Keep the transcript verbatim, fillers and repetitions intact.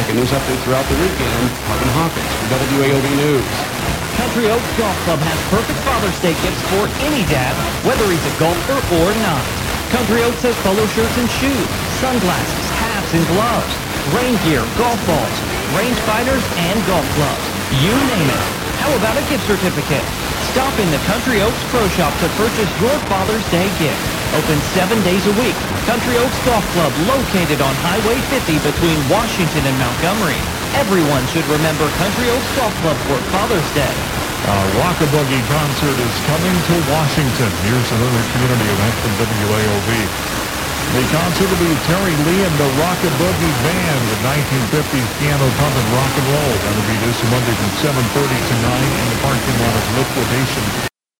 Take a news update throughout the weekend. Marvin Hawkins for W A O B News. Country Oaks Golf Club has perfect Father's Day gifts for any dad, whether he's a golfer or not. Country Oaks has polo shirts and shoes, sunglasses, hats and gloves, rain gear, golf balls, range finders, and golf clubs. You name it. How about a gift certificate? Stop in the Country Oaks Pro Shop to purchase your Father's Day gift. Open seven days a week. Country Oaks Golf Club, located on Highway fifty between Washington and Montgomery. Everyone should remember Country Oaks Golf Club for Father's Day. A Rock-a-Boogie concert is coming to Washington. Here's another community event from W A O B. The concert will be Terry Lee and the Rock-a-Boogie Band with nineteen fifties piano, punk, and rock and roll. That'll be this Monday from seven thirty to nine in the parking lot of Liquidation.